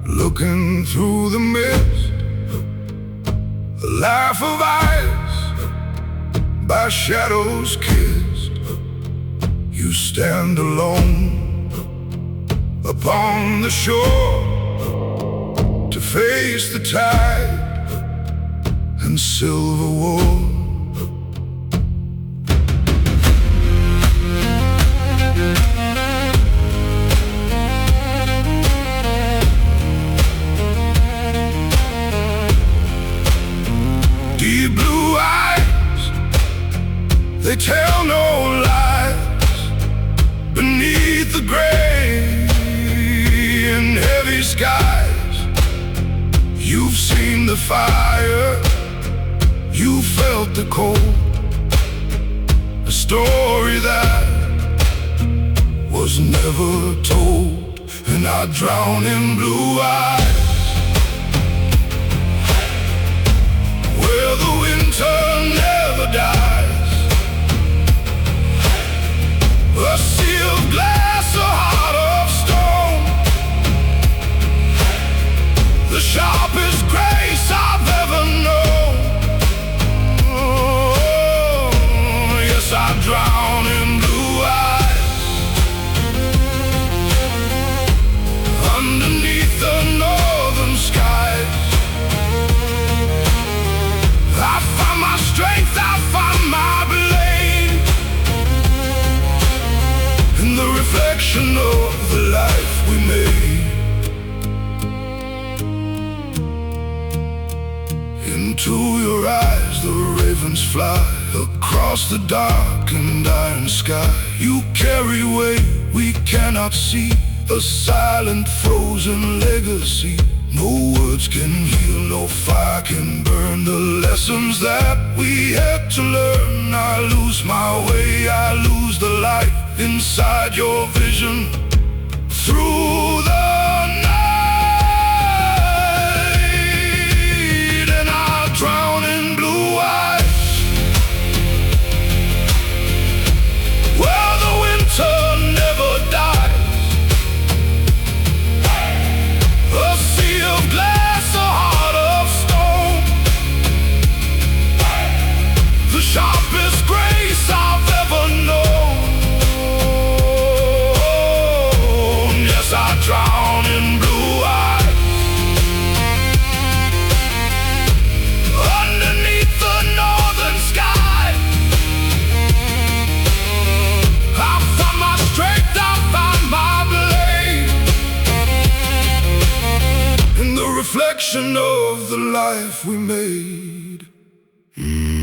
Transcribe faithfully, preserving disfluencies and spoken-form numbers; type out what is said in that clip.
Looking through the mist, a life of ice, by shadows kissed. You stand alone upon the shore to face the tide and silver war. Deep blue eyes, they tell no lies. Beneath the gray and heavy skies, you've seen the fire, you felt the cold. A story that was never told. And I drown in blue eyes, where the winter never dies. A sea of glass, a heart of stone, the sharpest grace I've ever known. Oh, yes, I drown in blue eyes, underneath the northern skies. I find my strength, I find my blade in the reflection of the life we made. Into your eyes the ravens fly, across the dark and iron sky. You carry weight we cannot see, a silent frozen legacy. No words can heal, no fire can burn the lessons that we had to learn. I lose my way, I lose the light inside your vision. Through the night, and I drown in blue eyes, where the winter never dies. A sea of glass, a heart of stone, the sharpest grace I've ever known. Yes, I drown in blue eyes, underneath the northern sky. I find my strength, I find my blade in the reflection of the life we made. Mm.